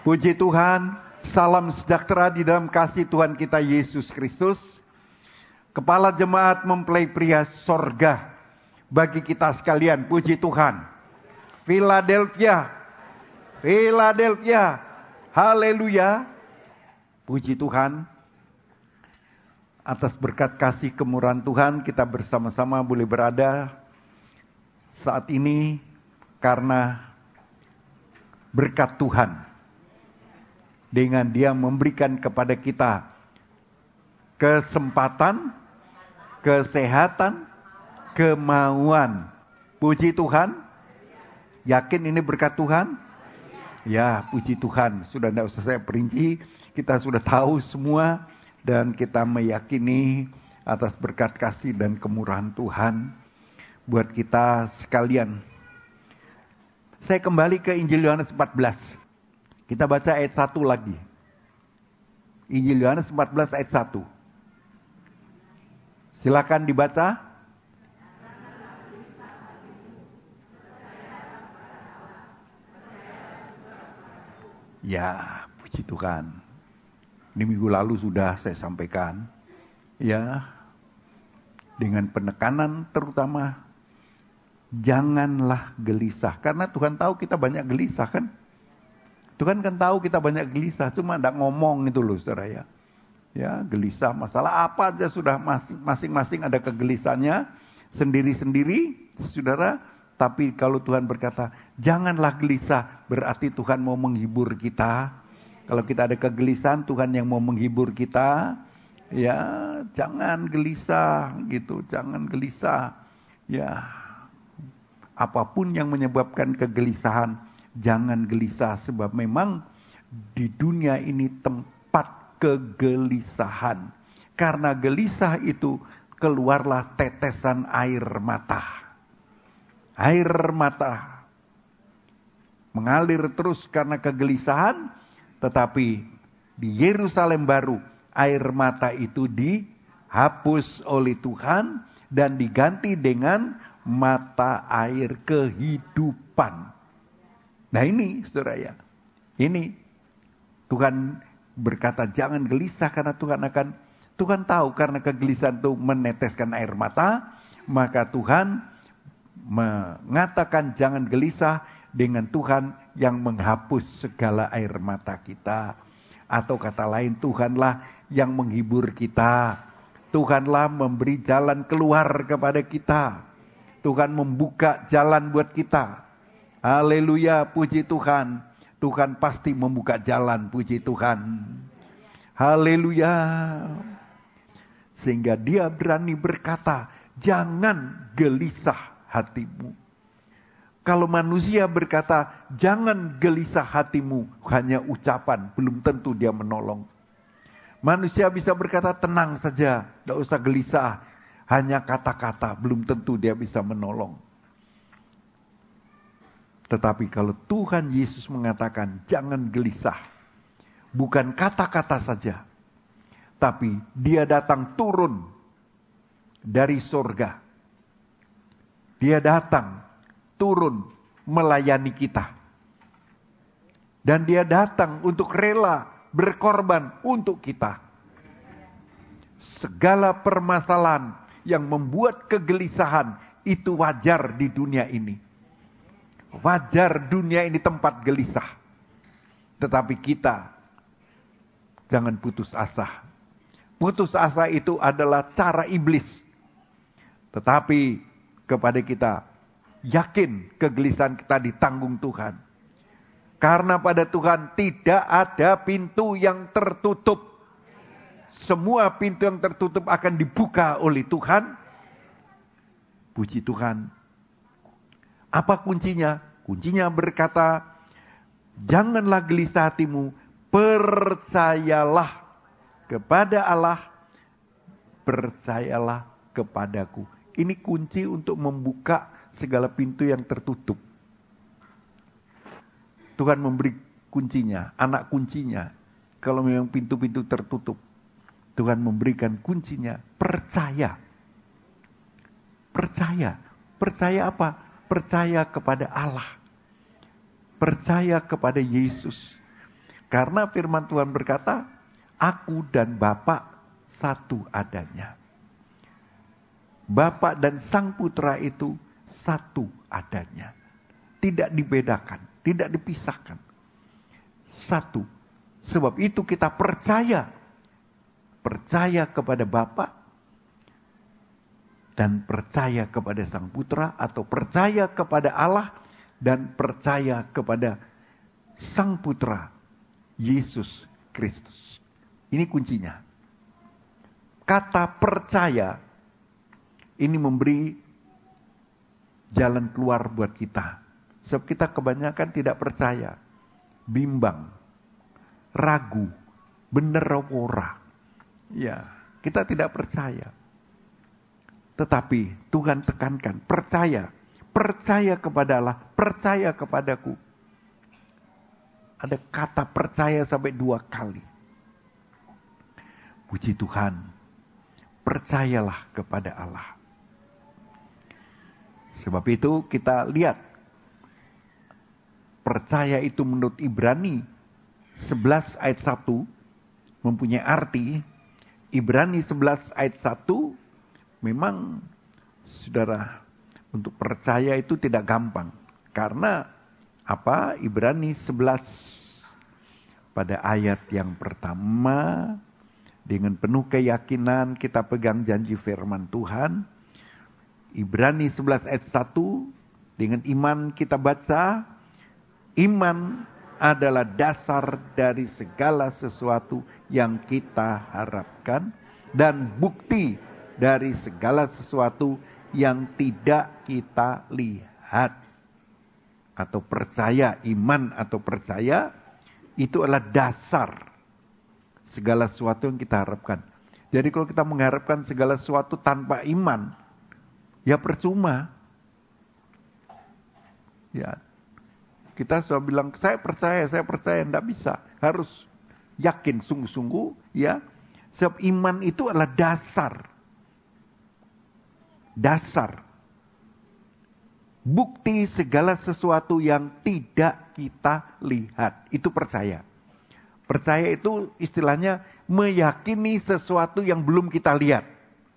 Puji Tuhan, salam sejahtera di dalam kasih Tuhan kita Yesus Kristus. Kepala jemaat mempelai pria sorga bagi kita sekalian, puji Tuhan. Philadelphia, Philadelphia, haleluya. Puji Tuhan, atas berkat kasih kemurahan Tuhan kita bersama-sama boleh berada saat ini karena berkat Tuhan. Dengan Dia memberikan kepada kita kesempatan, kesehatan, kemauan. Puji Tuhan. Yakin ini berkat Tuhan? Ya, puji Tuhan. Sudah tidak usah saya perinci. Kita sudah tahu semua. Dan kita meyakini atas berkat kasih dan kemurahan Tuhan. Buat kita sekalian. Saya kembali ke Injil Yohanes 14. Kita baca ayat 1 lagi. Injil Yohanes 14 ayat 1. Silakan dibaca. Ya, puji Tuhan. Ini minggu lalu sudah saya sampaikan. Ya, dengan penekanan terutama, janganlah gelisah. Karena Tuhan tahu kita banyak gelisah kan. Tuhan kan tahu kita banyak gelisah, cuma tidak ngomong itu loh saudara ya. Ya, gelisah masalah apa aja sudah masing-masing ada kegelisahannya sendiri-sendiri, saudara. Tapi kalau Tuhan berkata, janganlah gelisah, berarti Tuhan mau menghibur kita. Kalau kita ada kegelisahan, Tuhan yang mau menghibur kita. Ya, jangan gelisah gitu, jangan gelisah. Ya, apapun yang menyebabkan kegelisahan, jangan gelisah, sebab memang di dunia ini tempat kegelisahan. Karena gelisah itu keluarlah tetesan air mata. Air mata mengalir terus karena kegelisahan, tetapi di Yerusalem baru air mata itu dihapus oleh Tuhan dan diganti dengan mata air kehidupan. Nah ini saudara ya, ini Tuhan berkata jangan gelisah karena Tuhan tahu karena kegelisahan itu meneteskan air mata, maka Tuhan mengatakan jangan gelisah dengan Tuhan yang menghapus segala air mata kita. Atau kata lain, Tuhanlah yang menghibur kita. Tuhanlah memberi jalan keluar kepada kita. Tuhan membuka jalan buat kita. Haleluya, puji Tuhan. Tuhan pasti membuka jalan, puji Tuhan. Haleluya. Sehingga Dia berani berkata, jangan gelisah hatimu. Kalau manusia berkata, jangan gelisah hatimu, hanya ucapan, belum tentu dia menolong. Manusia bisa berkata, tenang saja, tidak usah gelisah, hanya kata-kata, belum tentu dia bisa menolong. Tetapi kalau Tuhan Yesus mengatakan, jangan gelisah, bukan kata-kata saja, tapi Dia datang turun dari sorga. Dia datang, turun, melayani kita. Dan Dia datang untuk rela berkorban untuk kita. Segala permasalahan yang membuat kegelisahan itu wajar di dunia ini. Wajar dunia ini tempat gelisah. Tetapi kita jangan putus asa. Putus asa itu adalah cara iblis. Tetapi kepada kita, yakin kegelisahan kita ditanggung Tuhan. Karena pada Tuhan tidak ada pintu yang tertutup. Semua pintu yang tertutup akan dibuka oleh Tuhan. Puji Tuhan. Apa kuncinya? Kuncinya berkata, janganlah gelisah hatimu, percayalah kepada Allah, percayalah kepadaku. Ini kunci untuk membuka segala pintu yang tertutup. Tuhan memberi kuncinya, anak kuncinya. Kalau memang pintu-pintu tertutup, Tuhan memberikan kuncinya. Percaya. Percaya. Percaya apa? Percaya kepada Allah. Percaya kepada Yesus. Karena firman Tuhan berkata, aku dan Bapa satu adanya. Bapa dan Sang Putra itu satu adanya. Tidak dibedakan, tidak dipisahkan. Satu. Sebab itu kita percaya. Percaya kepada Bapa dan percaya kepada Sang Putra, atau percaya kepada Allah dan percaya kepada Sang Putra Yesus Kristus. Ini kuncinya. Kata percaya ini memberi jalan keluar buat kita. Sebab kita kebanyakan tidak percaya, bimbang, ragu, bener apa ora. Ya, kita tidak percaya. Tetapi Tuhan tekankan, percaya. Percaya kepada Allah, percaya kepadaku. Ada kata percaya sampai 2 kali. Puji Tuhan, percayalah kepada Allah. Sebab itu kita lihat, percaya itu menurut Ibrani 11 ayat 1 mempunyai arti. Ibrani 11 ayat 1 memang, saudara, untuk percaya itu tidak gampang. Karena apa? Ibrani 11 pada ayat yang pertama, dengan penuh keyakinan kita pegang janji firman Tuhan. Ibrani 11 ayat 1, dengan iman kita baca, iman adalah dasar dari segala sesuatu yang kita harapkan dan bukti dari segala sesuatu yang tidak kita lihat. Atau percaya, iman atau percaya itu adalah dasar segala sesuatu yang kita harapkan. Jadi kalau kita mengharapkan segala sesuatu tanpa iman, ya percuma. Ya, kita sudah bilang saya percaya, enggak bisa. Harus yakin sungguh-sungguh, ya. Sebab iman itu adalah dasar. Dasar. Bukti segala sesuatu yang tidak kita lihat. Itu percaya. Percaya itu istilahnya meyakini sesuatu yang belum kita lihat.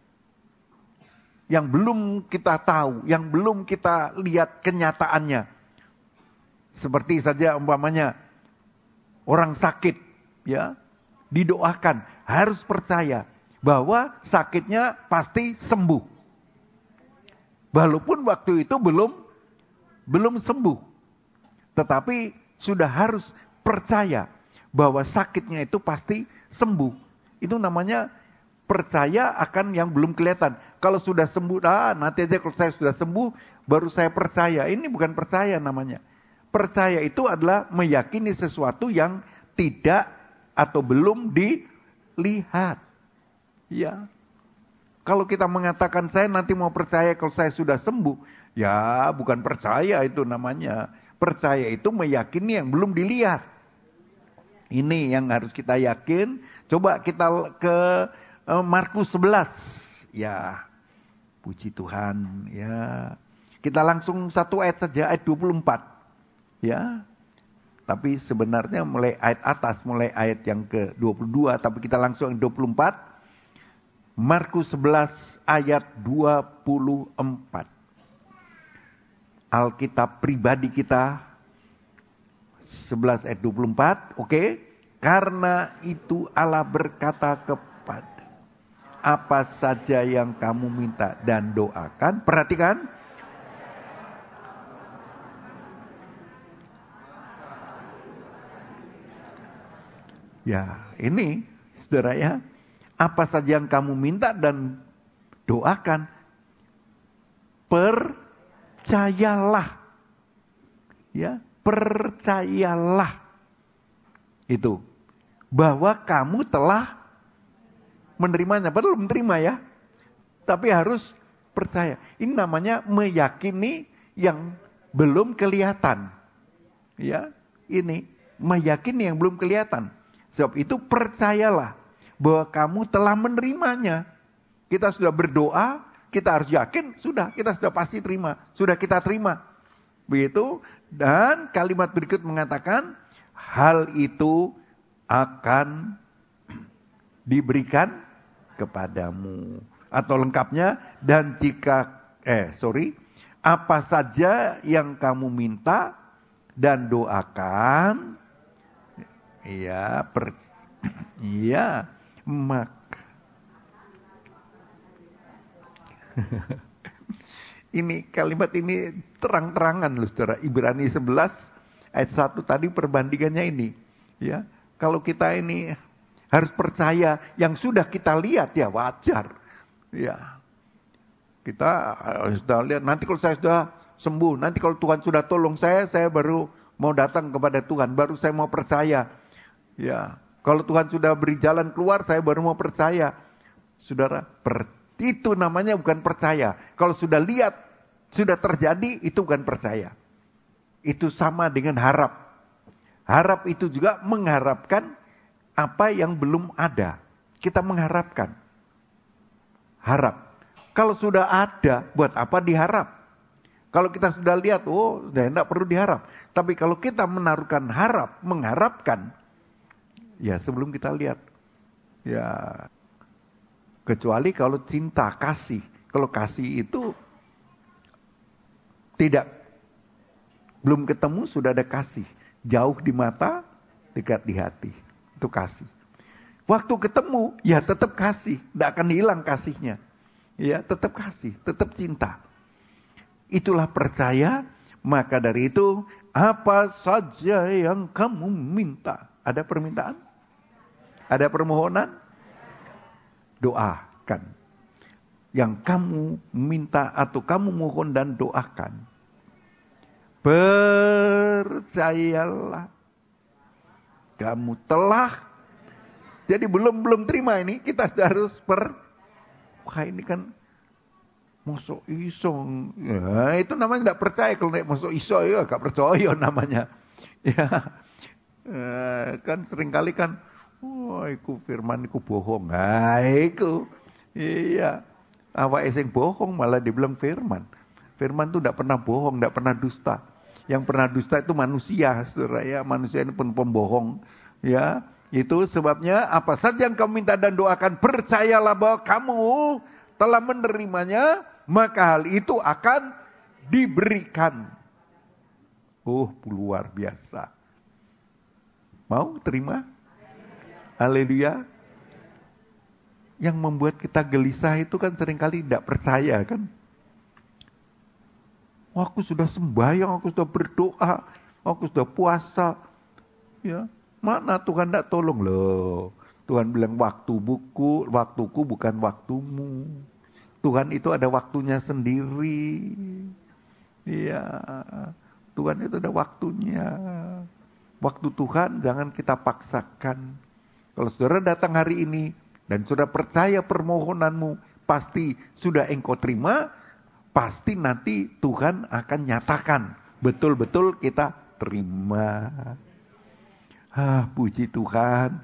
Yang belum kita tahu, yang belum kita lihat kenyataannya. Seperti saja umpamanya orang sakit, ya, didoakan, harus percaya bahwa sakitnya pasti sembuh. Walaupun waktu itu belum sembuh. Tetapi sudah harus percaya bahwa sakitnya itu pasti sembuh. Itu namanya percaya akan yang belum kelihatan. Kalau sudah sembuh, nanti aja kalau saya sudah sembuh, baru saya percaya. Ini bukan percaya namanya. Percaya itu adalah meyakini sesuatu yang tidak atau belum dilihat. Ya. Kalau kita mengatakan saya nanti mau percaya kalau saya sudah sembuh, ya bukan percaya itu namanya. Percaya itu meyakini yang belum dilihat. Ini yang harus kita yakin. Coba kita ke Markus 11. Ya, puji Tuhan. Ya, kita langsung satu ayat saja, ayat 24. Ya, tapi sebenarnya mulai ayat atas, mulai ayat yang ke-22. Tapi kita langsung ayat 24. Markus 11 ayat 24. Alkitab pribadi kita 11 ayat 24. Oke. Karena itu Allah berkata kepada, apa saja yang kamu minta dan doakan. Perhatikan. Ya, ini saudara ya. Apa saja yang kamu minta dan doakan. Percayalah. Ya, percayalah. Itu. Bahwa kamu telah menerimanya. Padahal belum menerima ya. Tapi harus percaya. Ini namanya meyakini yang belum kelihatan. Ya, ini. Meyakini yang belum kelihatan. Sebab itu percayalah. Bahwa kamu telah menerimanya. Kita sudah berdoa, kita harus yakin, sudah, kita sudah pasti terima. Sudah kita terima. Begitu, dan kalimat berikut mengatakan, hal itu akan diberikan kepadamu. Atau lengkapnya, dan apa saja yang kamu minta dan doakan, maka ini kalimat ini terang-terangan loh saudara. Ibrani 11 ayat 1 tadi perbandingannya ini. Ya, kalau kita ini harus percaya yang sudah kita lihat ya wajar. Ya. Kita sudah lihat, nanti kalau saya sudah sembuh, nanti kalau Tuhan sudah tolong saya baru mau datang kepada Tuhan, baru saya mau percaya. Ya, kalau Tuhan sudah beri jalan keluar, saya baru mau percaya. Saudara, itu namanya bukan percaya. Kalau sudah lihat, sudah terjadi, itu bukan percaya. Itu sama dengan harap. Harap itu juga mengharapkan apa yang belum ada. Kita mengharapkan. Harap. Kalau sudah ada, buat apa diharap? Kalau kita sudah lihat, sudah tidak perlu diharap. Tapi kalau kita menaruhkan harap, mengharapkan, ya sebelum kita lihat. Ya, kecuali kalau cinta, kasih. Kalau kasih itu belum ketemu sudah ada kasih. Jauh di mata, dekat di hati. Itu kasih. Waktu ketemu, ya tetap kasih. Tidak akan hilang kasihnya. Ya, tetap kasih, tetap cinta. Itulah percaya, maka dari itu, apa saja yang kamu minta. Ada permintaan? Ada permohonan? Doakan. Yang kamu minta atau kamu mohon dan doakan. Percayalah. Kamu telah. Jadi belum terima ini, kita harus wah ini kan mosok iso. Ya, itu namanya tidak percaya. Kalau nek mosok iso ya gak percaya namanya. Ya. Kan seringkali kan iku firman iku bohong. Nah, iku. Iya. Awake sing bohong malah dibilang firman. Firman itu tidak pernah bohong, tidak pernah dusta. Yang pernah dusta itu manusia, saudara ya. Manusia ini pun pembohong. Ya. Itu sebabnya apa saja yang kamu minta dan doakan, percayalah bahwa kamu telah menerimanya, maka hal itu akan diberikan. Luar biasa. Mau terima? Haleluya. Yang membuat kita gelisah itu kan seringkali tidak percaya kan. Aku sudah sembahyang, aku sudah berdoa, aku sudah puasa. Ya. Mana Tuhan tidak tolong loh. Tuhan bilang waktuku bukan waktumu. Tuhan itu ada waktunya sendiri. Iya. Tuhan itu ada waktunya. Waktu Tuhan jangan kita paksakan. Kalau saudara datang hari ini dan sudah percaya permohonanmu pasti sudah engkau terima, pasti nanti Tuhan akan nyatakan betul-betul kita terima. Puji Tuhan.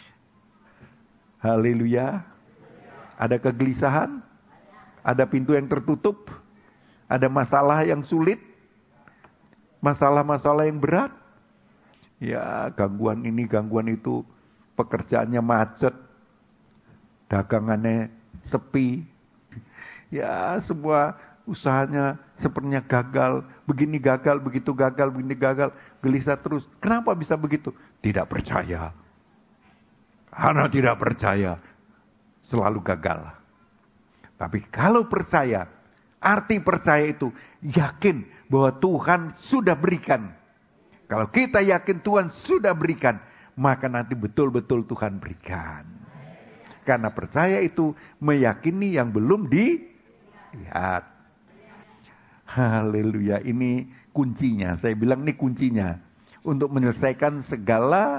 Haleluya. Ada kegelisahan? Ada pintu yang tertutup? Ada masalah yang sulit? Masalah-masalah yang berat? Ya, gangguan ini, gangguan itu. Pekerjaannya macet. Dagangannya sepi. Ya, semua usahanya sepertinya gagal. Begini gagal, begitu gagal, begini gagal. Gelisah terus. Kenapa bisa begitu? Tidak percaya. Karena tidak percaya, selalu gagal. Tapi kalau percaya, arti percaya itu yakin bahwa Tuhan sudah berikan. Kalau kita yakin Tuhan sudah berikan, maka nanti betul-betul Tuhan berikan. Karena percaya itu meyakini yang belum dilihat. Haleluya, ini kuncinya. Saya bilang ini kuncinya. Untuk menyelesaikan segala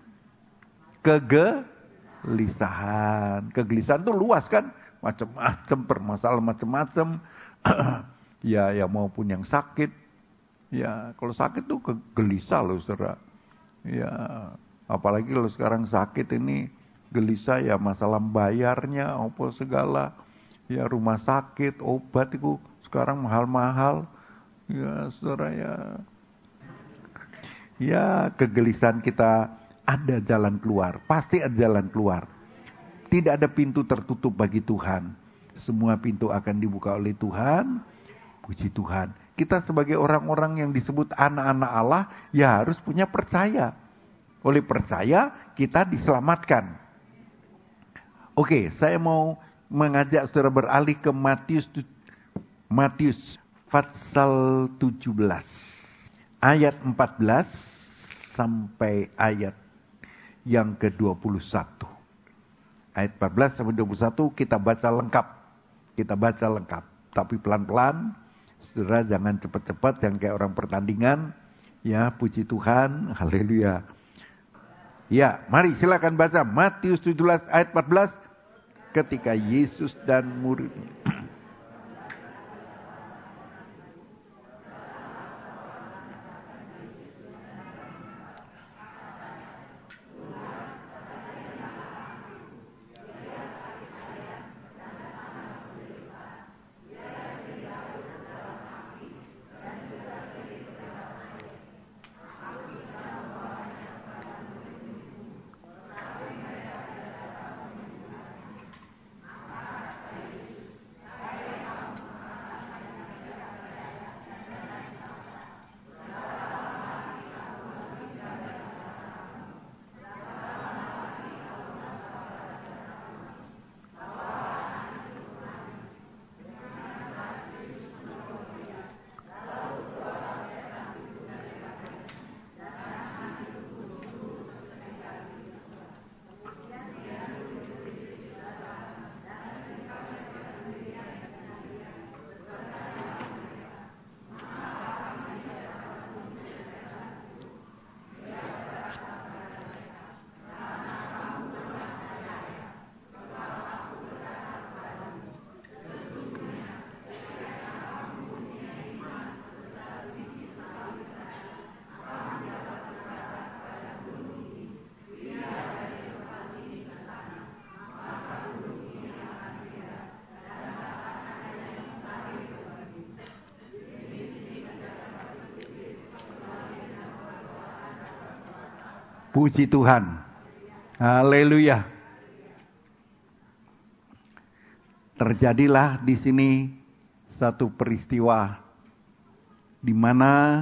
kegelisahan. Kegelisahan itu luas kan. Macam-macam permasalahan macam-macam. Ya maupun yang sakit. Ya kalau sakit tuh gelisah loh saudara. Ya apalagi kalau sekarang sakit ini gelisah ya masalah bayarnya apa segala. Ya rumah sakit, obat itu sekarang mahal-mahal. Ya saudara ya. Ya kegelisahan kita ada jalan keluar. Pasti ada jalan keluar. Tidak ada pintu tertutup bagi Tuhan. Semua pintu akan dibuka oleh Tuhan. Puji Tuhan. Kita sebagai orang-orang yang disebut anak-anak Allah, ya harus punya percaya. Oleh percaya, kita diselamatkan. Oke, saya mau mengajak saudara beralih ke Matius pasal 17. Ayat 14 sampai ayat yang ke-21. Ayat 14 sampai 21 kita baca lengkap. Kita baca lengkap. Tapi pelan-pelan. Saudara jangan cepat-cepat. Jangan kayak orang pertandingan. Ya, puji Tuhan. Haleluya. Ya, mari silakan baca. Matius 17 ayat 14. Ketika Yesus dan muridnya. Puji Tuhan. Haleluya. Terjadilah di sini satu peristiwa di mana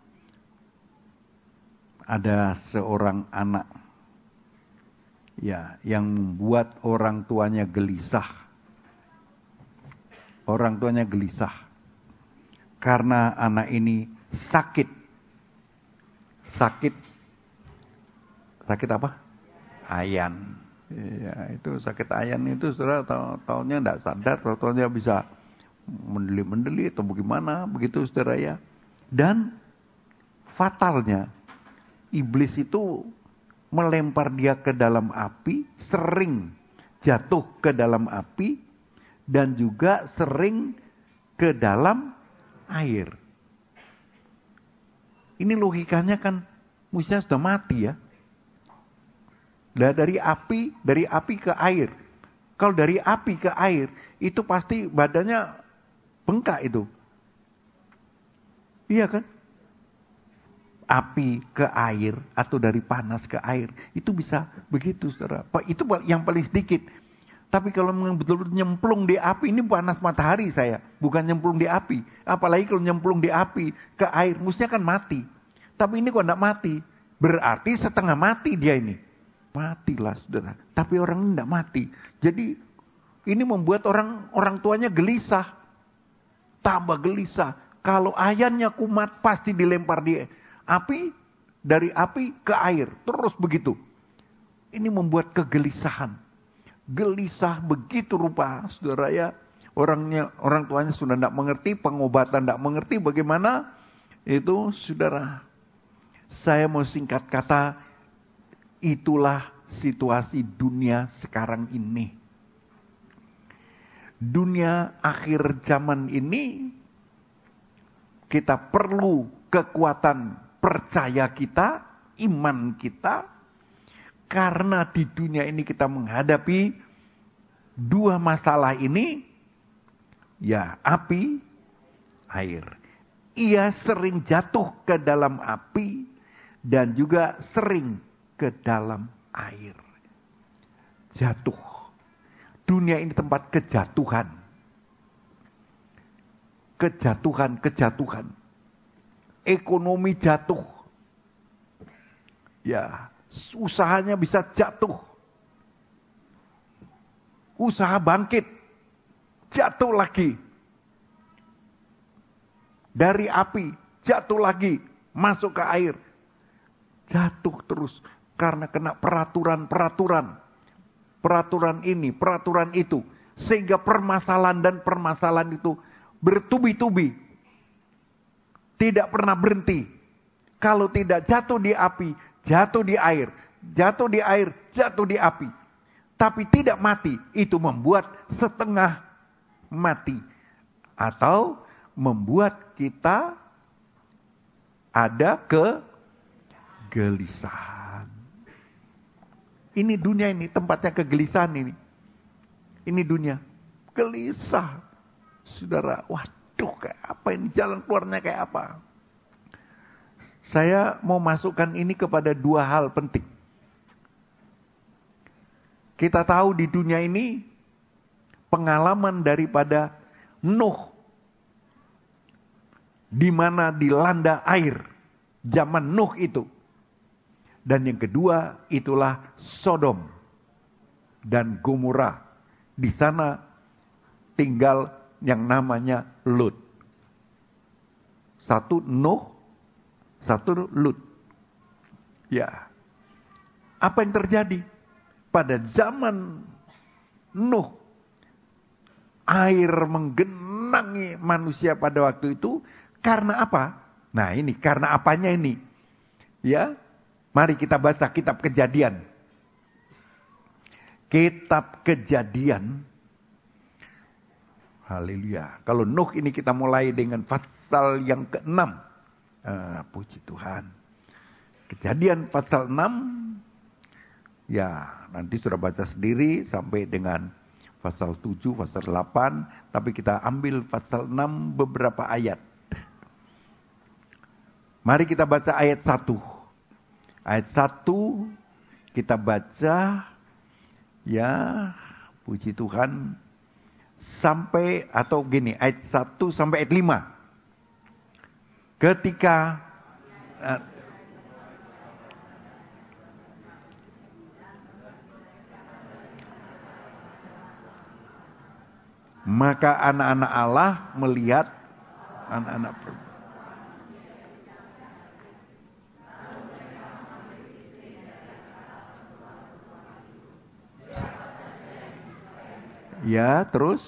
ada seorang anak ya yang membuat orang tuanya gelisah. Orang tuanya gelisah karena anak ini sakit. Sakit apa? Ayan. Ya, itu sakit ayan itu saudara tahunnya tidak sadar, tahunnya bisa mendeli atau bagaimana, begitu saudara ya. Dan fatalnya, iblis itu melempar dia ke dalam api, sering jatuh ke dalam api, dan juga sering ke dalam air. Ini logikanya kan, mestinya sudah mati ya. Dari api ke air. Kalau dari api ke air, itu pasti badannya bengkak itu. Iya kan? Api ke air atau dari panas ke air, itu bisa begitu, saudara. Itu yang paling sedikit. Tapi kalau betul-betul nyemplung di api, ini panas matahari saya, bukan nyemplung di api. Apalagi kalau nyemplung di api ke air, mestinya kan mati. Tapi ini kok enggak mati. Berarti setengah mati dia ini. Matilah saudara. Tapi orang ini tidak mati. Jadi ini membuat orang tuanya gelisah. Tambah gelisah. Kalau ayahnya kumat pasti dilempar di api. Dari api ke air. Terus begitu. Ini membuat kegelisahan. Gelisah begitu rupa saudara ya. Orang tuanya sudah tidak mengerti. Pengobatan tidak mengerti bagaimana. Itu saudara. Saya mau singkat kata. Itulah situasi dunia sekarang ini. Dunia akhir zaman ini, kita perlu kekuatan percaya kita, iman kita, karena di dunia ini kita menghadapi dua masalah ini, ya api, air. Ia sering jatuh ke dalam api, dan juga sering ke dalam air. Jatuh. Dunia ini tempat kejatuhan. Kejatuhan. Ekonomi jatuh. Ya, usahanya bisa jatuh. Usaha bangkit. Jatuh lagi. Dari api, jatuh lagi. Masuk ke air. Jatuh terus. Karena kena peraturan-peraturan. Peraturan ini, peraturan itu. Sehingga permasalahan itu bertubi-tubi. Tidak pernah berhenti. Kalau tidak jatuh di api, jatuh di air. Jatuh di air, jatuh di api. Tapi tidak mati. Itu membuat setengah mati. Atau membuat kita ada kegelisahan. Ini dunia ini, tempatnya kegelisahan ini. Ini dunia. Gelisah. Saudara, waduh kayak apa ini, jalan keluarnya kayak apa. Saya mau masukkan ini kepada dua hal penting. Kita tahu di dunia ini, pengalaman daripada Nuh. Di mana dilanda air. Zaman Nuh itu. Dan yang kedua itulah Sodom dan Gomora. Di sana tinggal yang namanya Lut. Satu Nuh, satu Lut. Ya. Apa yang terjadi? Pada zaman Nuh, air menggenangi manusia pada waktu itu. Karena apa? Nah ini, karena apanya ini? Ya. Mari kita baca kitab Kejadian. Kitab Kejadian. Haleluya. Kalau Nuh ini kita mulai dengan pasal yang ke-6. Puji Tuhan. Kejadian pasal 6. Ya, nanti sudah baca sendiri sampai dengan pasal 7, pasal 8. Tapi kita ambil pasal 6 beberapa ayat. Mari kita baca ayat 1. Ayat 1 kita baca, ya puji Tuhan, sampai atau gini, ayat 1 sampai ayat 5. Ketika maka anak-anak Allah melihat anak-anak perempuan. Ya, terus.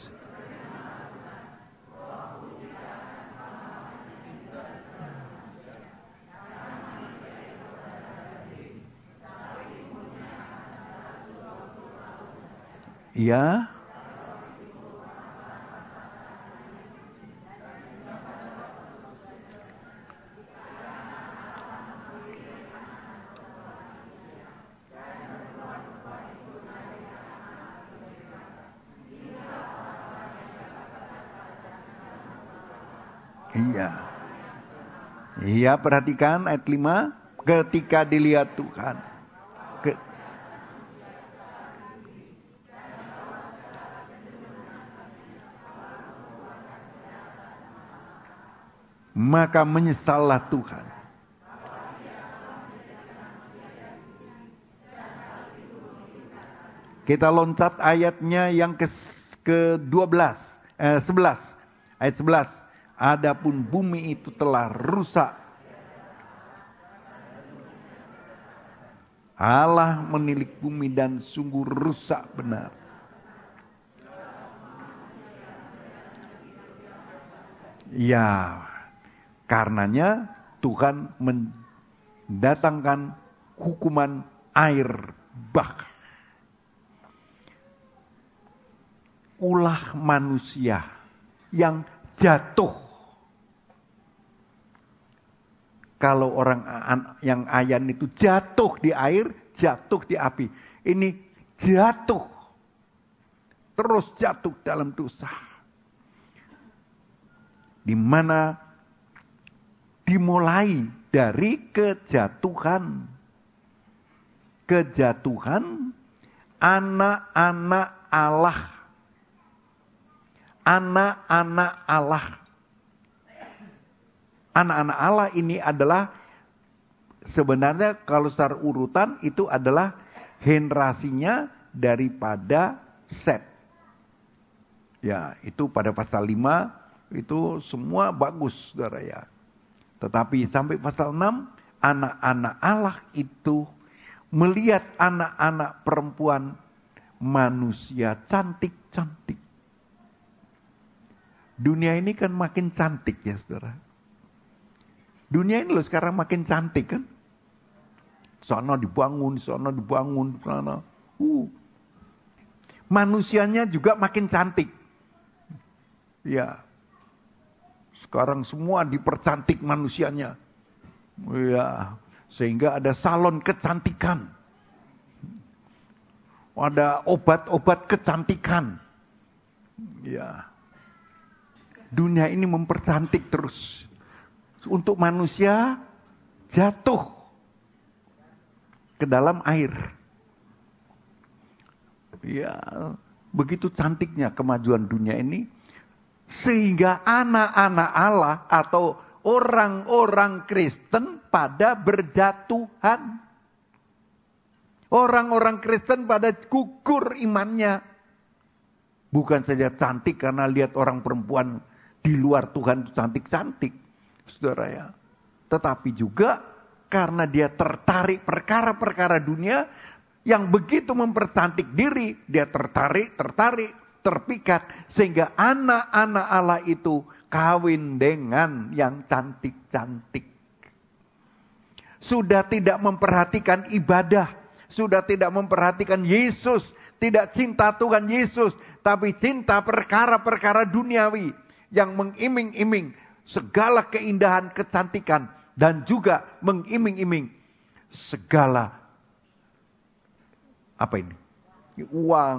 Ya. Iya. Iya, perhatikan ayat 5. Ketika dilihat Tuhan. Maka menyesallah Tuhan. Kita loncat ayatnya yang ke-12. 11. Ayat 11. Adapun bumi itu telah rusak. Allah menilik bumi dan sungguh rusak benar. Ya, karenanya Tuhan mendatangkan hukuman air bah. Ulah manusia yang jatuh. Kalau orang yang ayan itu jatuh di air, jatuh di api. Ini jatuh. Terus jatuh dalam dosa. Di mana dimulai dari kejatuhan. kejatuhan anak-anak Allah. Anak-anak Allah. Anak-anak Allah ini adalah sebenarnya kalau secara urutan itu adalah generasinya daripada Set. Ya, itu pada pasal 5 itu semua bagus, saudara ya. Tetapi sampai pasal 6, anak-anak Allah itu melihat anak-anak perempuan manusia cantik-cantik. Dunia ini kan makin cantik ya, saudara. Dunia ini loh sekarang makin cantik kan. Sana dibangun, sana dibangun, sana. Manusianya juga makin cantik. Ya. Sekarang semua dipercantik manusianya. Ya. Sehingga ada salon kecantikan. Ada obat-obat kecantikan. Ya. Dunia ini mempercantik terus. Untuk manusia jatuh ke dalam air. Ya, begitu cantiknya kemajuan dunia ini. Sehingga anak-anak Allah atau orang-orang Kristen pada berjatuhan. Orang-orang Kristen pada gugur imannya. Bukan saja cantik karena lihat orang perempuan di luar Tuhan cantik-cantik. Saudara ya. Tetapi juga karena dia tertarik perkara-perkara dunia yang begitu mempercantik diri, dia tertarik, terpikat. Sehingga anak-anak Allah itu kawin dengan yang cantik-cantik. Sudah tidak memperhatikan ibadah. Sudah tidak memperhatikan Yesus. Tidak cinta Tuhan Yesus. Tapi cinta perkara-perkara duniawi. Yang mengiming-iming segala keindahan kecantikan. Dan juga mengiming-iming segala apa ini? Uang.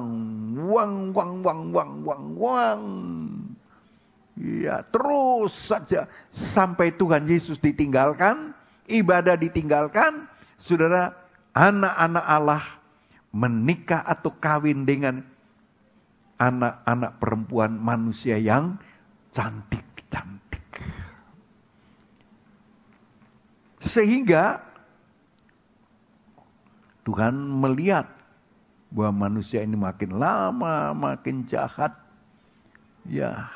Ya, terus saja sampai Tuhan Yesus ditinggalkan, ibadah ditinggalkan, saudara, anak-anak Allah menikah atau kawin dengan anak-anak perempuan manusia yang cantik-cantik. Sehingga Tuhan melihat bahwa manusia ini makin lama makin jahat. Ya.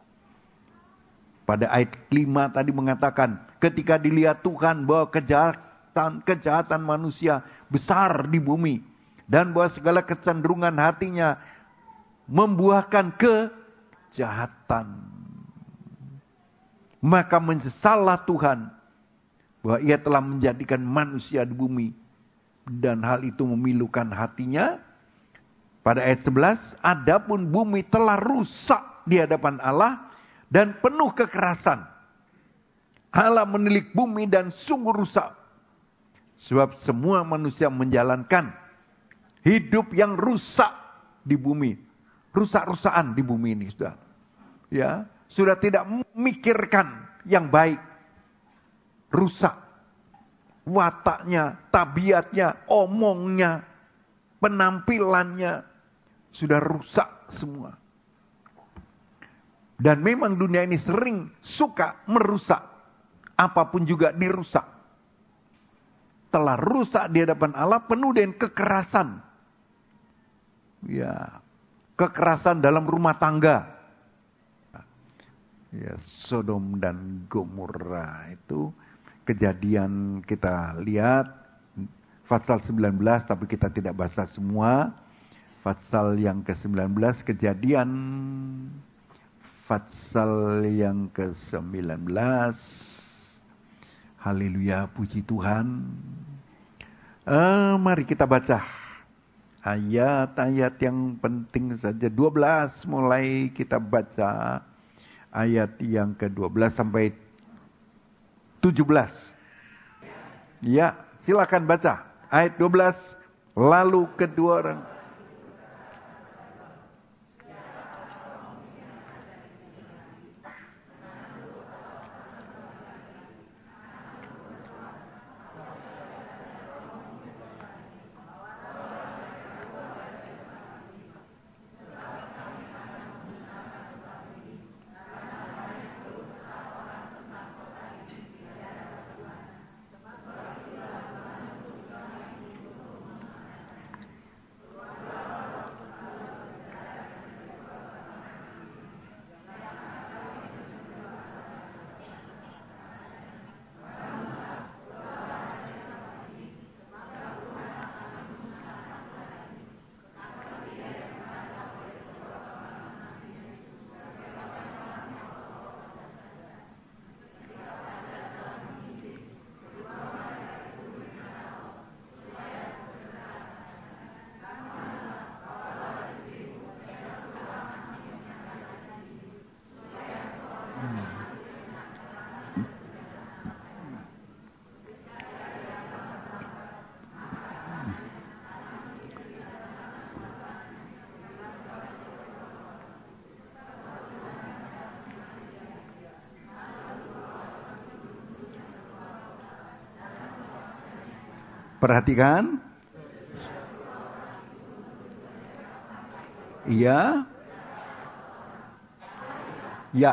Pada ayat 5 tadi mengatakan, ketika dilihat Tuhan bahwa kejahatan manusia besar di bumi dan bahwa segala kecenderungan hatinya membuahkan kejahatan. Maka menyesallah Tuhan bahwa ia telah menjadikan manusia di bumi. Dan hal itu memilukan hatinya. Pada ayat 11. Adapun bumi telah rusak di hadapan Allah. Dan penuh kekerasan. Allah menilik bumi dan sungguh rusak. Sebab semua manusia menjalankan hidup yang rusak di bumi. Rusak-rusakan di bumi ini sudah. Ya, sudah tidak memikirkan yang baik. Rusak. Wataknya, tabiatnya, omongnya, penampilannya sudah rusak semua. Dan memang dunia ini sering suka merusak. Apapun juga dirusak. Telah rusak di hadapan Allah penuh dengan kekerasan. Ya, kekerasan dalam rumah tangga. Ya, Sodom dan Gomora itu kejadian kita lihat pasal 19 tapi kita tidak bahas semua. Pasal yang ke-19 kejadian pasal yang ke-19. Haleluya, puji Tuhan. Mari kita baca ayat-ayat yang penting saja. 12 mulai kita baca ayat yang ke-12 sampai 17. Ya, silakan baca. Ayat 12. Lalu kedua orang. Perhatikan. Iya. Ya.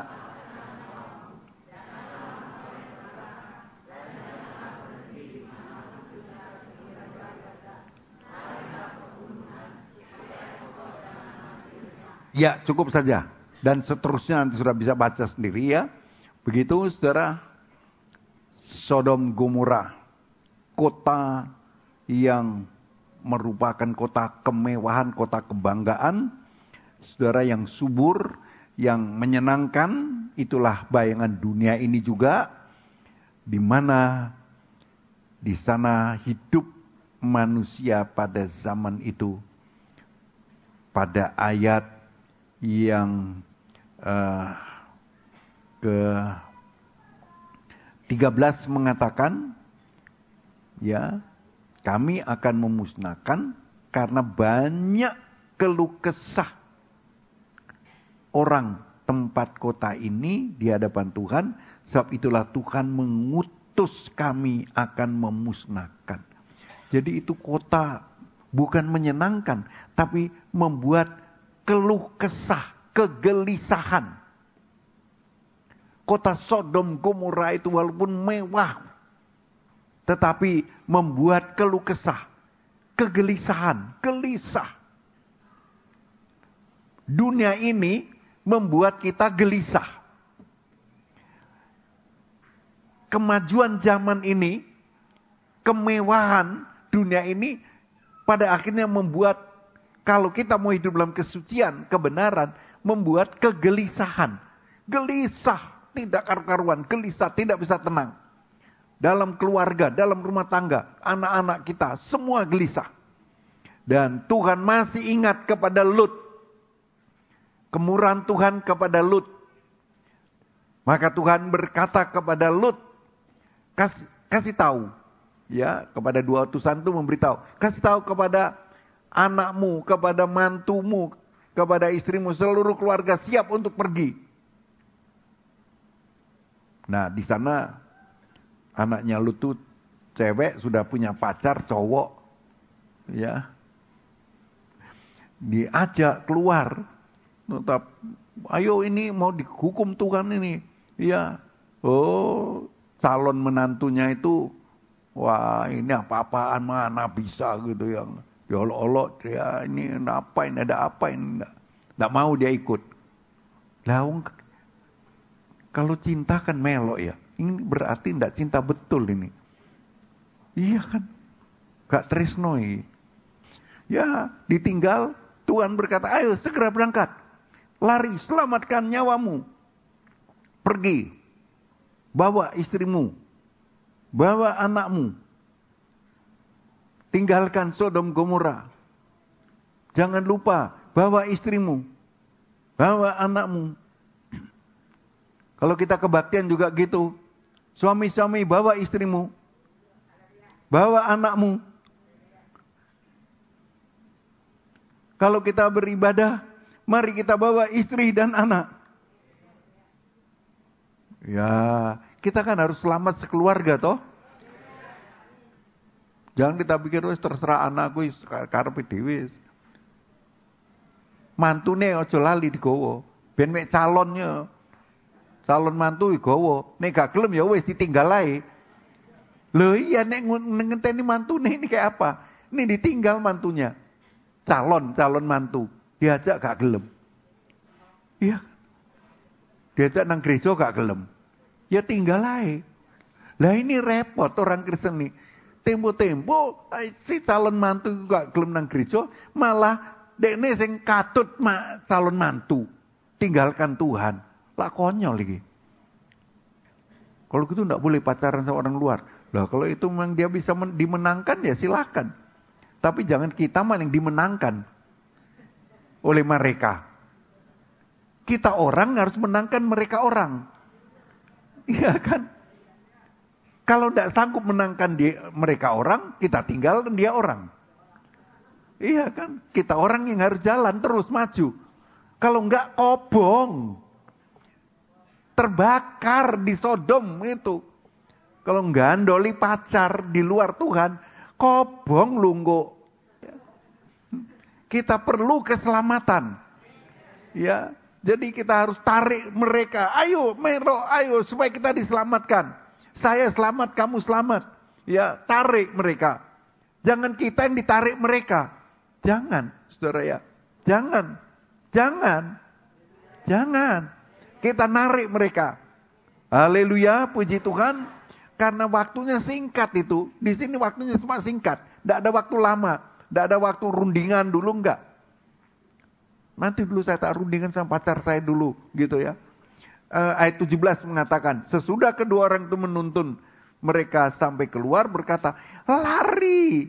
Ya, cukup saja. Dan seterusnya nanti sudah bisa baca sendiri ya. Begitu saudara, Sodom Gomora, kota yang merupakan kota kemewahan, kota kebanggaan, saudara, yang subur, yang menyenangkan, itulah bayangan dunia ini juga, di mana di sana hidup manusia pada zaman itu. Pada ayat yang ke-13 mengatakan, ya, kami akan memusnahkan karena banyak keluh kesah orang tempat kota ini di hadapan Tuhan, sebab itulah Tuhan mengutus kami akan memusnahkan. Jadi itu kota bukan menyenangkan, tapi membuat keluh kesah, kegelisahan. Kota Sodom Gomora itu walaupun mewah, tetapi membuat keluh kesah, kegelisahan, gelisah. Dunia ini membuat kita gelisah. Kemajuan zaman ini, kemewahan dunia ini pada akhirnya membuat, kalau kita mau hidup dalam kesucian, kebenaran, membuat kegelisahan. Gelisah, tidak karu-karuan, gelisah, tidak bisa tenang. Dalam keluarga, dalam rumah tangga, anak-anak kita, semua gelisah. Dan Tuhan masih ingat kepada Lut. Kemurahan Tuhan kepada Lut. Maka Tuhan berkata kepada Lut, kasih tahu. Ya, kepada dua utusan itu memberitahu. Kasih tahu kepada anakmu, kepada mantumu, kepada istrimu, seluruh keluarga siap untuk pergi. Nah, di sana anaknya Lut tuh cewek, sudah punya pacar cowok, ya. Diajak keluar, tetap, ayo ini mau dihukum Tuhan ini, ya. Oh, calon menantunya itu, wah ini apa-apaan, mana bisa gitu yang diolok-olok, ya ini apa ini, ada apa ini, nggak mau dia ikut. Lah, kalau cinta kan melok ya, ini berarti nggak cinta betul ini. Iya kan, gak tresnoi. Ya, ditinggal, Tuhan berkata, ayo segera berangkat, lari, selamatkan nyawamu, pergi, bawa istrimu, bawa anakmu, tinggalkan Sodom Gomora. Jangan lupa, bawa istrimu, bawa anakmu. Kalau kita kebaktian juga gitu. Suami-suami, bawa istrimu, bawa anakmu. Kalau kita beribadah, mari kita bawa istri dan anak. Ya, kita kan harus selamat sekeluarga toh. Jangan kita pikir, terserah anakku karepe dhewe. Mantune aja lali digowo. Ben mek calonnya. Calon mantu digowo. Nek gak gelem ya wis ditinggal ae. Lho iya, nek ngenteni mantune ini kayak apa? Ini ditinggal mantunya. Calon mantu. Diajak gak gelem. Iya. Diajak nang gereja gak gelem. Ya tinggal ae. Lah ini repot orang Kristen nih. Tempo-tempo si calon mantu gak gelem nang gereja, malah dekne sing katut calon mantu tinggalkan Tuhan. Lah konyol lagi. Kalau gitu enggak boleh pacaran sama orang luar. Lah kalau itu memang dia bisa dimenangkan ya silakan. Tapi jangan kita malah yang dimenangkan oleh mereka. Kita orang harus menangkan mereka orang. Iya kan? Kalau tidak sanggup menangkan mereka orang, kita tinggalkan dia orang. Iya kan? Kita orang yang harus jalan terus maju. Kalau enggak kobong. Terbakar di Sodom itu. Kalau gandoli pacar di luar Tuhan, Kobong lungguh. Kita perlu keselamatan. Ya, jadi kita harus tarik mereka. Ayo, Mero, ayo supaya kita diselamatkan. Saya selamat, kamu selamat. Ya, tarik mereka. Jangan kita yang ditarik mereka. Jangan, saudara ya. Jangan. Kita narik mereka. Haleluya, puji Tuhan. Karena waktunya singkat itu. Di sini waktunya cuma singkat. Tidak ada waktu lama. Tidak ada waktu rundingan dulu, enggak. Nanti dulu saya tak rundingan sama pacar saya dulu. Gitu ya. Ayat 17 mengatakan. Sesudah kedua orang itu menuntun mereka sampai keluar berkata. Lari.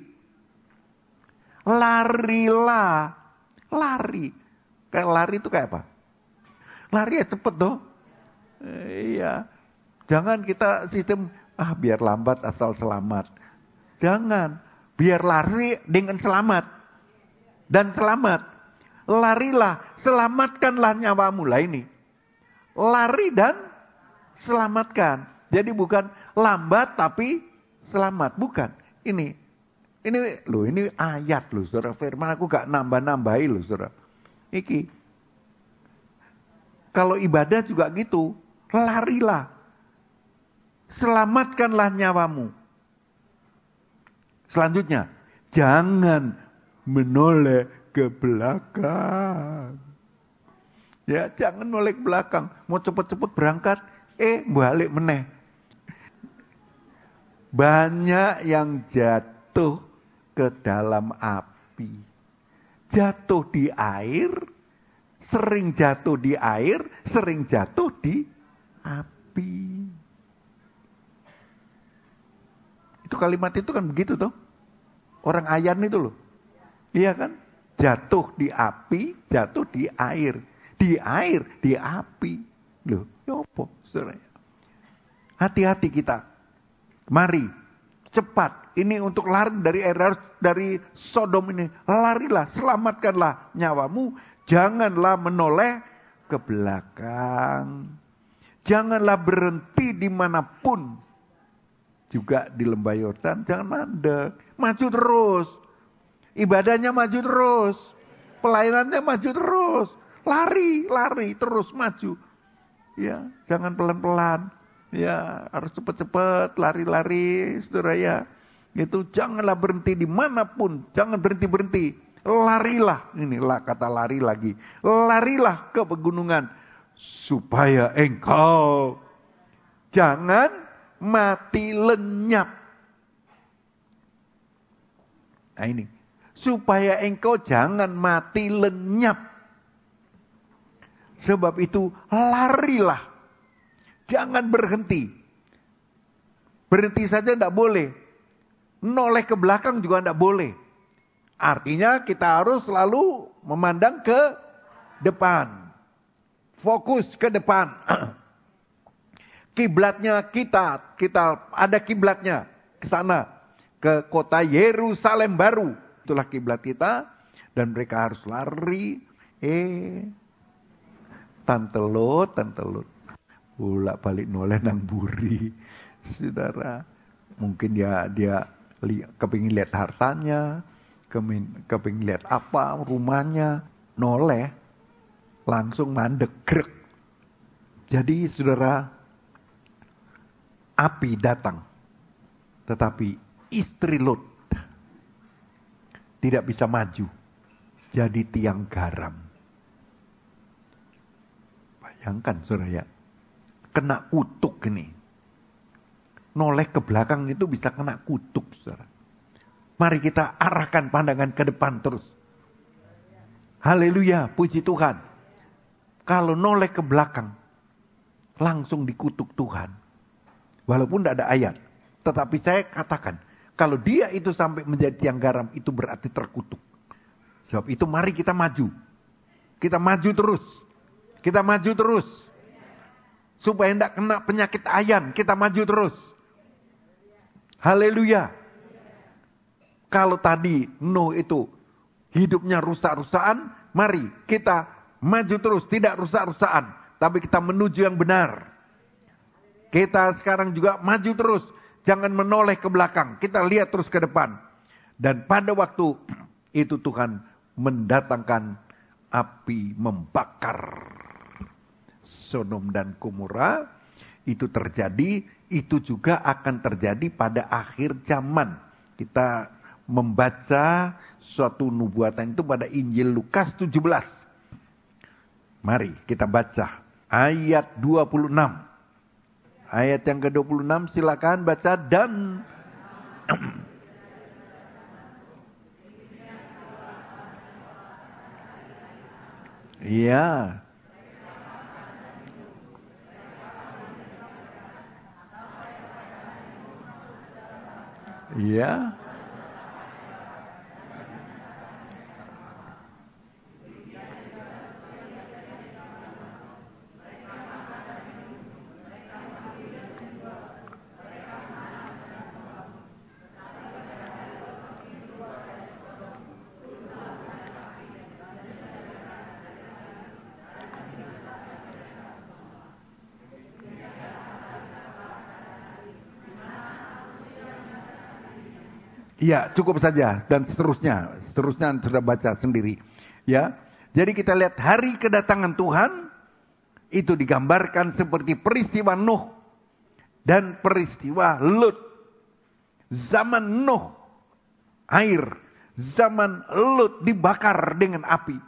Larilah. Lari. Kayak lari itu kayak apa? Lari ya cepet dong. Iya. Jangan kita sistem, biar lambat asal selamat. Jangan. Biar lari dengan selamat. Dan selamat. Larilah, selamatkanlah nyawamu. Lah ini. Lari dan selamatkan. Jadi bukan lambat tapi selamat. Bukan. Ini ayat loh, saudara. Firman aku gak nambah-nambahi loh, saudara. Iki. Kalau ibadah juga gitu. Larilah. Selamatkanlah nyawamu. Selanjutnya. Jangan menoleh ke belakang. Ya, jangan noleh ke belakang. Mau cepet-cepet berangkat. Balik meneh. Banyak yang jatuh ke dalam api. Jatuh di air. Sering jatuh di air. Sering jatuh di api. Itu kalimat itu kan begitu toh. Orang ayan itu loh. Iya kan? Jatuh di api, jatuh di air. Di air, di api. Loh, yopo, saudara. Hati-hati kita. Mari, cepat. Ini untuk lari dari Sodom ini. Larilah, selamatkanlah nyawamu. Janganlah menoleh ke belakang. Janganlah berhenti dimanapun. Juga di lembah Yordan, jangan mandek. Maju terus. Ibadahnya maju terus. Pelayanannya maju terus. Lari terus maju. Ya, jangan pelan-pelan. Ya, harus cepat-cepat, lari-lari, saudara ya. Itu janganlah berhenti dimanapun. Jangan berhenti-berhenti. Larilah. Inilah kata lari lagi. Larilah ke pegunungan. Supaya engkau jangan mati lenyap. Nah ini. Supaya engkau jangan mati lenyap. Sebab itu larilah. Jangan berhenti. Berhenti saja tidak boleh. Noleh ke belakang juga tidak boleh. Artinya kita harus selalu memandang ke depan. Fokus ke depan. Kiblatnya kita ada kiblatnya ke sana, ke kota Yerusalem baru. Itulah kiblat kita dan mereka harus lari. Tantelut. Bolak-balik noleh nang buri. Saudara, mungkin dia kepingin lihat hartanya, kepingin lihat apa rumahnya, noleh langsung mandek grek. Jadi saudara, api datang. Tetapi istri Lot tidak bisa maju. Jadi tiang garam. Bayangkan saudara ya. Kena kutuk ini. Noleh ke belakang itu bisa kena kutuk saudara. Mari kita arahkan pandangan ke depan terus. Haleluya, puji Tuhan. Kalau noleh ke belakang, langsung dikutuk Tuhan. Walaupun tidak ada ayat. Tetapi saya katakan. Kalau dia itu sampai menjadi tiang garam. Itu berarti terkutuk. Sebab itu mari kita maju. Kita maju terus. Kita maju terus. Supaya tidak kena penyakit ayan. Kita maju terus. Haleluya. Kalau tadi Nuh itu hidupnya rusak-rusakan. Mari kita maju terus. Tidak rusak-rusakan. Tapi kita menuju yang benar. Kita sekarang juga maju terus. Jangan menoleh ke belakang. Kita lihat terus ke depan. Dan pada waktu itu Tuhan mendatangkan api membakar Sodom dan Gomora. Itu terjadi, itu juga akan terjadi pada akhir zaman. Kita membaca suatu nubuatan itu pada Injil Lukas 17. Mari kita baca ayat 26. Ayat yang ke-26 silakan baca dan iya. Iya. Iya, cukup saja dan seterusnya sudah baca sendiri. Ya. Jadi kita lihat hari kedatangan Tuhan itu digambarkan seperti peristiwa Nuh dan peristiwa Lut. Zaman Nuh air, zaman Lut dibakar dengan api.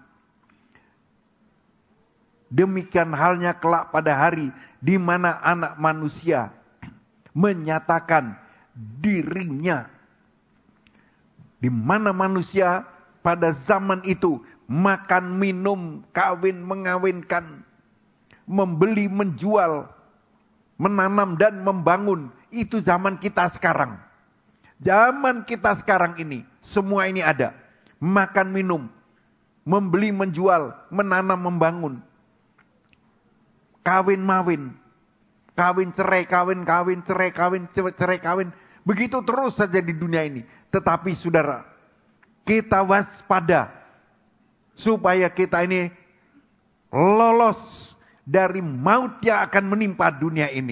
Demikian halnya kelak pada hari di mana anak manusia menyatakan dirinya. Di mana manusia pada zaman itu makan, minum, kawin, mengawinkan, membeli, menjual, menanam dan membangun. Itu zaman kita sekarang. Zaman kita sekarang ini, semua ini ada. Makan, minum, membeli, menjual, menanam, membangun. Kawin, mawin, kawin, cerai, kawin, cerai, kawin, cerai, kawin. Begitu terus saja di dunia ini. Tetapi saudara, kita waspada supaya kita ini lolos dari maut yang akan menimpa dunia ini.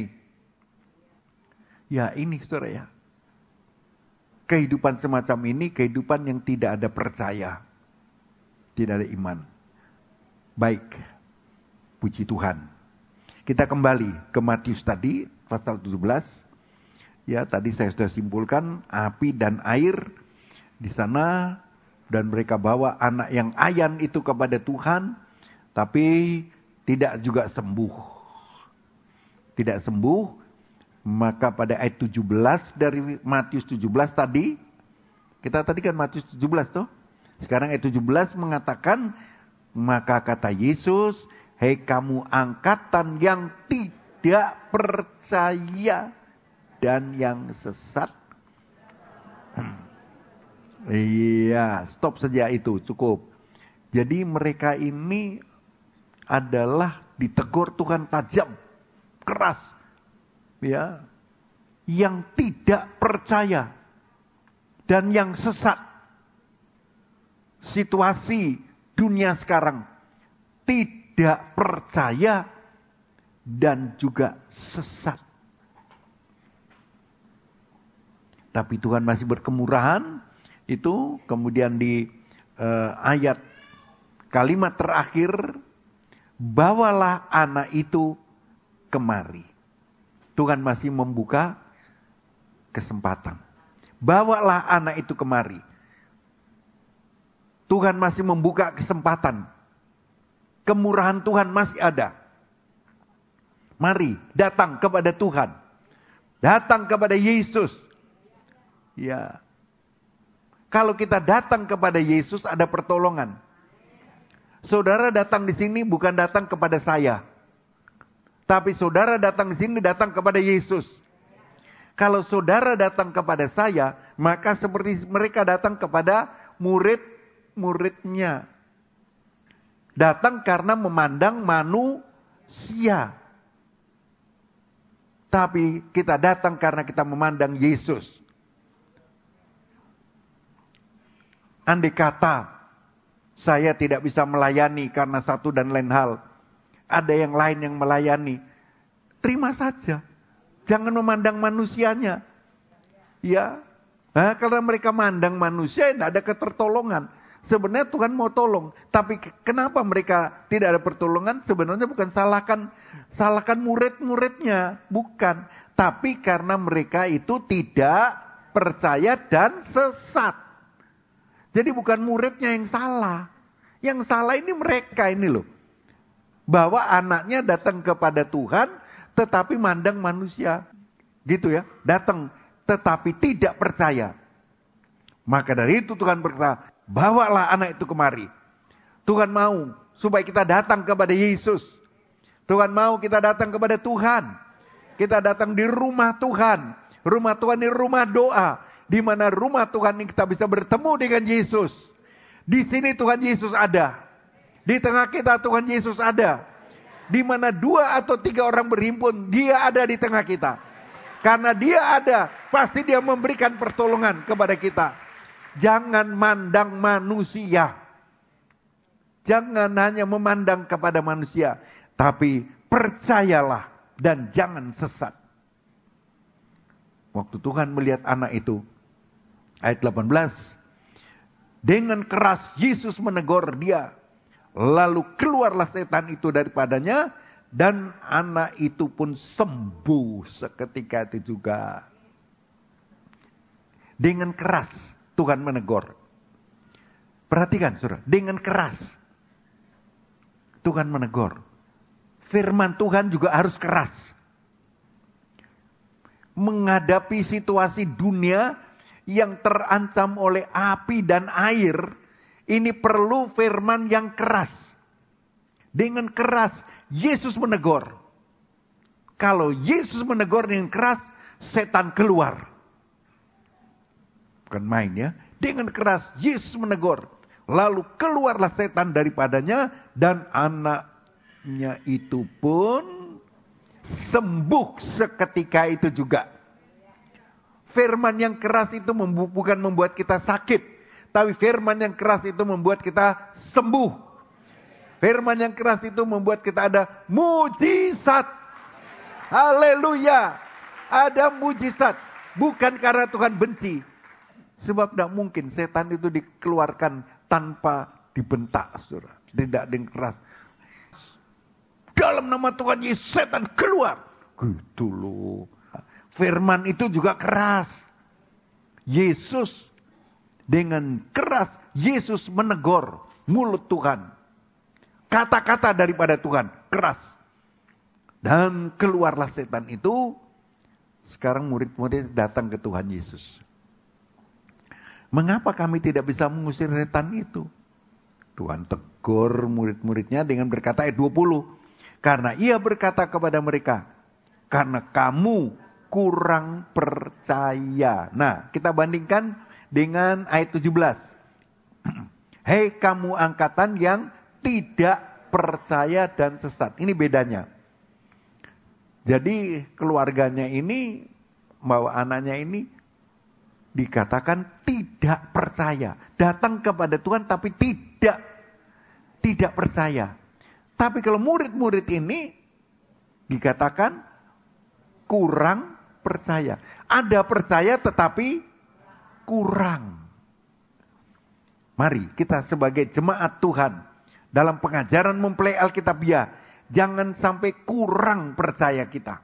Ya ini saudara ya. Kehidupan semacam ini kehidupan yang tidak ada percaya. Tidak ada iman. Baik. Puji Tuhan. Kita kembali ke Matius tadi pasal 17. Ya, tadi saya sudah simpulkan api dan air di sana dan mereka bawa anak yang ayan itu kepada Tuhan, tapi tidak juga sembuh. Tidak sembuh, maka pada ayat 17 dari Matius 17 tadi, kita tadi kan Matius 17 toh. Sekarang ayat 17 mengatakan, maka kata Yesus, "Hei kamu angkatan yang tidak percaya dan yang sesat." Iya, stop saja itu, cukup. Jadi mereka ini adalah ditegur Tuhan tajam, keras. Ya, yang tidak percaya dan yang sesat. Situasi dunia sekarang tidak percaya dan juga sesat. Tapi Tuhan masih berkemurahan. Itu kemudian di ayat kalimat terakhir. Bawalah anak itu kemari. Tuhan masih membuka kesempatan. Bawalah anak itu kemari. Tuhan masih membuka kesempatan. Kemurahan Tuhan masih ada. Mari datang kepada Tuhan. Datang kepada Yesus. Ya. Kalau kita datang kepada Yesus ada pertolongan. Saudara datang di sini bukan datang kepada saya. Tapi saudara datang di sini datang kepada Yesus. Kalau saudara datang kepada saya, maka seperti mereka datang kepada murid-muridnya. Datang karena memandang manusia. Tapi kita datang karena kita memandang Yesus. Andai kata saya tidak bisa melayani karena satu dan lain hal. Ada yang lain yang melayani. Terima saja. Jangan memandang manusianya. Ya. Nah, karena mereka mandang manusia, tidak ada ketertolongan. Sebenarnya Tuhan mau tolong, tapi kenapa mereka tidak ada pertolongan? Sebenarnya bukan salahkan murid-muridnya, bukan. Tapi karena mereka itu tidak percaya dan sesat. Jadi bukan muridnya yang salah. Yang salah ini mereka ini loh. Bahwa anaknya datang kepada Tuhan, tetapi mandang manusia. Gitu ya, datang tetapi tidak percaya. Maka dari itu Tuhan berkata, bawalah anak itu kemari. Tuhan mau supaya kita datang kepada Yesus. Tuhan mau kita datang kepada Tuhan. Kita datang di rumah Tuhan. Rumah Tuhan ini rumah doa. Di mana rumah Tuhan ini kita bisa bertemu dengan Yesus. Di sini Tuhan Yesus ada. Di tengah kita Tuhan Yesus ada. Di mana 2 atau 3 orang berhimpun, Dia ada di tengah kita. Karena Dia ada, pasti Dia memberikan pertolongan kepada kita. Jangan mandang manusia. Jangan hanya memandang kepada manusia. Tapi percayalah dan jangan sesat. Waktu Tuhan melihat anak itu. Ayat 18. Dengan keras Yesus menegur dia. Lalu keluarlah setan itu daripadanya. Dan anak itu pun sembuh seketika itu juga. Dengan keras Tuhan menegur. Perhatikan saudara, dengan keras Tuhan menegur. Firman Tuhan juga harus keras. Menghadapi situasi dunia yang terancam oleh api dan air, ini perlu firman yang keras. Dengan keras Yesus menegur. Kalau Yesus menegur dengan keras, setan keluar. Bukan main ya. Dengan keras Yesus menegur. Lalu keluarlah setan daripadanya. Dan anaknya itu pun sembuh seketika itu juga. Firman yang keras itu bukan membuat kita sakit. Tapi firman yang keras itu membuat kita sembuh. Firman yang keras itu membuat kita ada mujizat. Haleluya. Ada mujizat. Bukan karena Tuhan benci. Sebab tidak mungkin setan itu dikeluarkan tanpa dibentak. Saudara. Tidak dengan keras. Dalam nama Tuhan Yesus setan keluar. Gitu loh. Firman itu juga keras. Yesus dengan keras. Yesus menegur mulut Tuhan. Kata-kata daripada Tuhan, keras. Dan keluarlah setan itu. Sekarang murid-murid datang ke Tuhan Yesus. Mengapa kami tidak bisa mengusir setan itu? Tuhan tegur murid-muridnya dengan berkata ayat 20. Karena Ia berkata kepada mereka, karena kamu kurang percaya. Nah, kita bandingkan dengan ayat 17. Hei kamu angkatan yang tidak percaya dan sesat. Ini bedanya. Jadi keluarganya ini, bahwa anaknya ini dikatakan tidak percaya. Datang kepada Tuhan tapi tidak percaya. Tapi kalau murid-murid ini dikatakan kurang percaya. Ada percaya tetapi kurang. Mari kita sebagai jemaat Tuhan. Dalam pengajaran mempelai Alkitabiah, jangan sampai kurang percaya kita.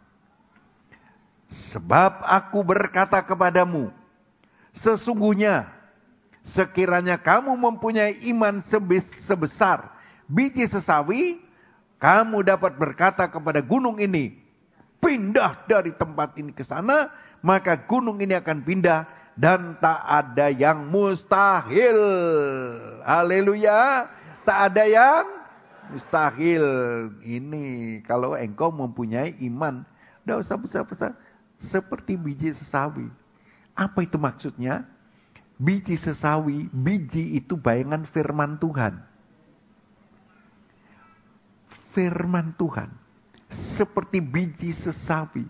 Sebab aku berkata kepadamu, sesungguhnya sekiranya kamu mempunyai iman sebesar biji sesawi, kamu dapat berkata kepada gunung ini, pindah dari tempat ini ke sana, maka gunung ini akan pindah dan tak ada yang mustahil. Haleluya. Tak ada yang mustahil. Ini kalau engkau mempunyai iman, tidak usah besar-besar, seperti biji sesawi. Apa itu maksudnya? Biji sesawi, biji itu bayangan firman Tuhan. Firman Tuhan. Seperti biji sesawi.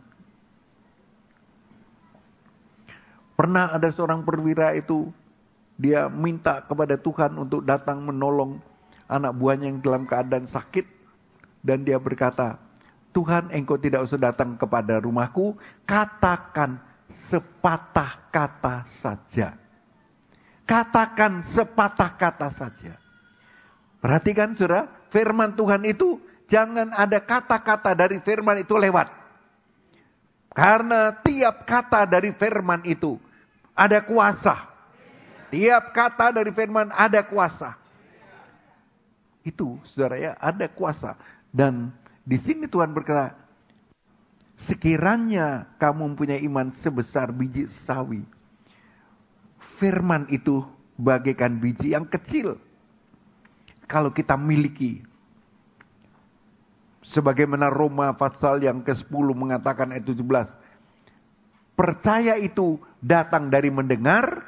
Pernah ada seorang perwira itu, dia minta kepada Tuhan untuk datang menolong anak buahnya yang dalam keadaan sakit. Dan dia berkata, Tuhan engkau tidak usah datang kepada rumahku, katakan sepatah kata saja. Katakan sepatah kata saja. Perhatikan saudara, firman Tuhan itu jangan ada kata-kata dari firman itu lewat. Karena tiap kata dari firman itu ada kuasa. Tiap kata dari firman ada kuasa. Itu saudara ya, ada kuasa. Dan di sini Tuhan berkata, sekiranya kamu mempunyai iman sebesar biji sawi, firman itu bagaikan biji yang kecil. Kalau kita miliki, sebagaimana Roma pasal yang ke-10 mengatakan ayat 17, percaya itu datang dari mendengar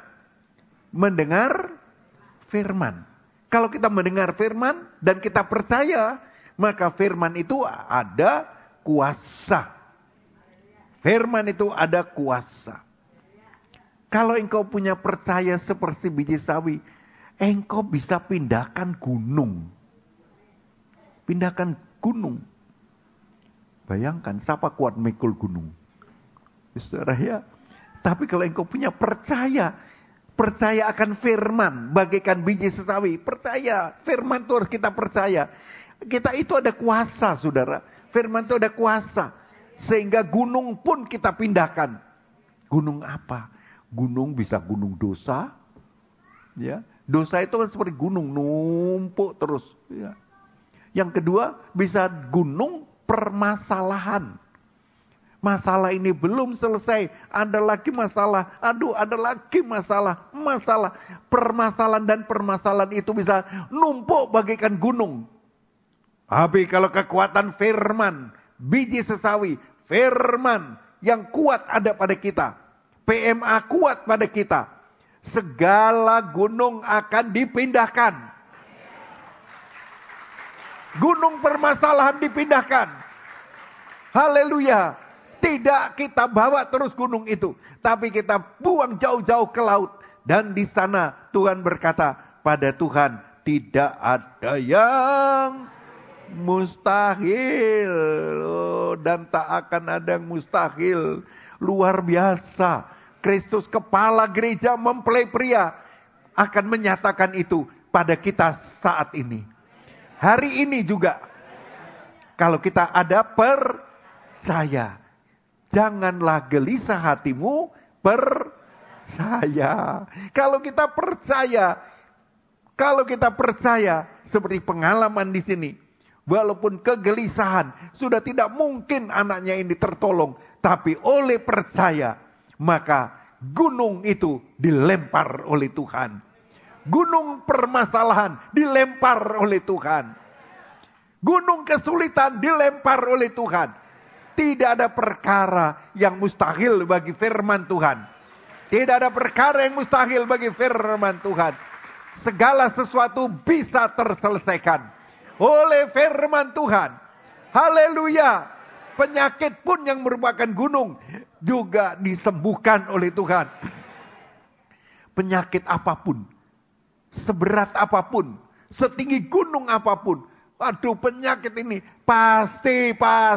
firman. Kalau kita mendengar firman dan kita percaya, maka firman itu ada kuasa. Firman itu ada kuasa. Kalau engkau punya percaya seperti biji sawi, engkau bisa pindahkan gunung. Pindahkan gunung. Bayangkan, siapa kuat mikul gunung? Saudara ya. Tapi kalau engkau punya percaya akan firman, bagaikan biji sawi. Percaya, firman itu harus kita percaya. Kita itu ada kuasa, saudara. Firman itu ada kuasa. Sehingga gunung pun kita pindahkan. Gunung apa? Gunung bisa gunung dosa. Ya, dosa itu kan seperti gunung, numpuk terus. Ya. Yang kedua, bisa gunung permasalahan. Masalah ini belum selesai. Ada lagi masalah. Aduh, ada lagi masalah. Permasalahan dan permasalahan itu bisa numpuk bagaikan gunung. Tapi kalau kekuatan firman, biji sesawi, firman yang kuat ada pada kita. PMA kuat pada kita. Segala gunung akan dipindahkan. Gunung permasalahan dipindahkan. Haleluya. Tidak kita bawa terus gunung itu. Tapi kita buang jauh-jauh ke laut. Dan di sana Tuhan berkata, pada Tuhan tidak ada yang mustahil. Dan tak akan ada yang mustahil. Luar biasa. Kristus kepala gereja mempelai pria akan menyatakan itu pada kita saat ini. Hari ini juga. Kalau kita ada percaya. Janganlah gelisah hatimu, percaya. Kalau kita percaya seperti pengalaman di sini, walaupun kegelisahan sudah tidak mungkin anaknya ini tertolong, tapi oleh percaya, maka gunung itu dilempar oleh Tuhan. Gunung permasalahan dilempar oleh Tuhan. Gunung kesulitan dilempar oleh Tuhan. Tidak ada perkara yang mustahil bagi firman Tuhan. Tidak ada perkara yang mustahil bagi firman Tuhan. Segala sesuatu bisa terselesaikan oleh firman Tuhan. Haleluya. Penyakit pun yang merupakan gunung juga disembuhkan oleh Tuhan. Penyakit apapun, seberat apapun, setinggi gunung apapun, aduh penyakit ini pasti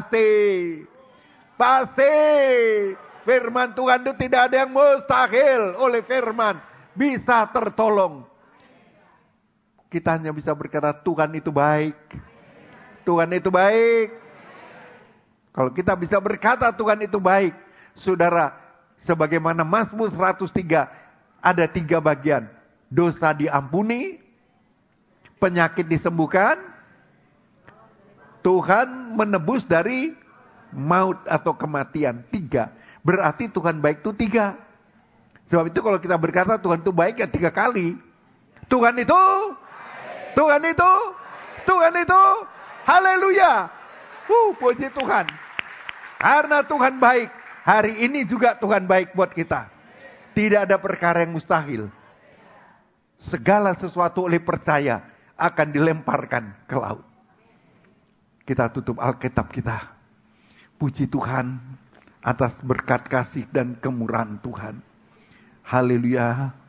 firman Tuhan itu tidak ada yang mustahil. Oleh firman bisa tertolong. Kita hanya bisa berkata Tuhan itu baik. Tuhan itu baik. Kalau kita bisa berkata Tuhan itu baik, saudara, sebagaimana Mazmur 103 ada 3 bagian. Dosa diampuni, penyakit disembuhkan, Tuhan menebus dari maut atau kematian. 3. Berarti Tuhan baik itu 3. Sebab itu kalau kita berkata Tuhan itu baik ya 3 kali. Tuhan itu, haleluya. Puji Tuhan. Karena Tuhan baik, hari ini juga Tuhan baik buat kita. Tidak ada perkara yang mustahil. Segala sesuatu oleh percaya akan dilemparkan ke laut. Kita tutup Alkitab kita. Puji Tuhan atas berkat kasih dan kemurahan Tuhan. Haleluya.